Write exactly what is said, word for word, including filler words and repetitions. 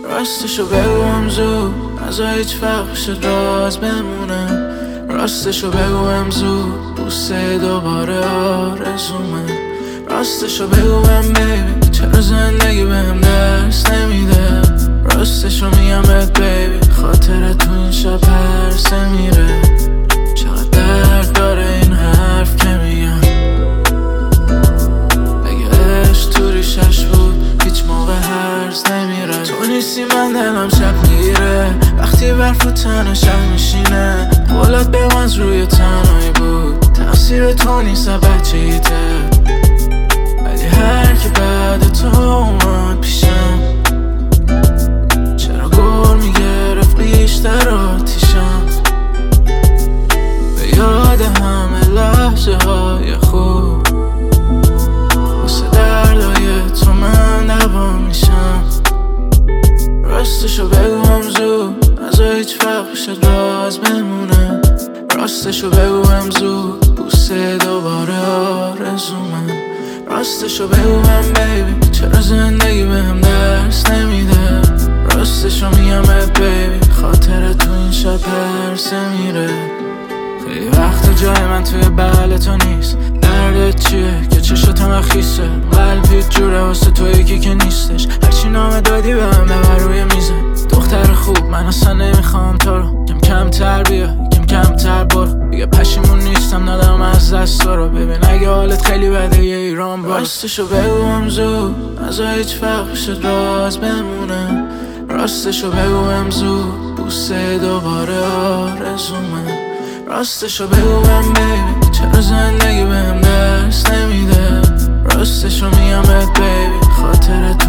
راستشو بگویم زود از هیچ فرق شد راز بمونه. راستشو بگویم زود بوسه دوباره آرزومه. راستشو بگویم بیبی چرا زندگی بهم درس نمیده. راستشو میگم بهت بیبی خاطرت تو این شب پرسه میره. چقدر درد داره این حرف که میگم، اگه عشق تو ریشش بود هیچ موقع هرز نمیره. تو نیستی من دلم شب میره وقتی برف و تنه شب میشینه. قولت به من روی تنهایی بود تقصیر تو نیست بچه ایته. ولی هر که بعد تو اومد پیشم چرا گل میگرفت بیشتر آتیشم. به یاد همه لحظه های خوب واسه دردای تو من دوا میشم. راستشو بگویم زود از هیچ فرق شد راز بمونه. راستشو بگویم زود بوسه دوباره آرزومه. راستشو بگویم بیبی چرا زندگی بهم درس نمیده. راستشو میگم بهت بیبی خاطرت تو این شب پرسه میره. خیلی وقت جای من توی بغل تو نیست. دردت چیه که چشاتم خیسه. قلبی جوره واسه تو یکی که نیستش. هرچی نامه دادی بهم ببر روی میزه. دختر خوب من اصلا نمیخوام تو رو. کم کم تر بیا کم کم تر برو. دیگه پشیمون نیستم ندارم از دست تو رو. ببین اگه حالت خیلی بده یه ایران برو. راستشو بگویم زود از هیچ فرق شد راز بمونه. راستشو بگویم زود بوسه دوباره آرزومه. راستشو بگویم بیبی چرا زندگی بهم درس نمیده. راستشو میگم بهت بیبی خاطرت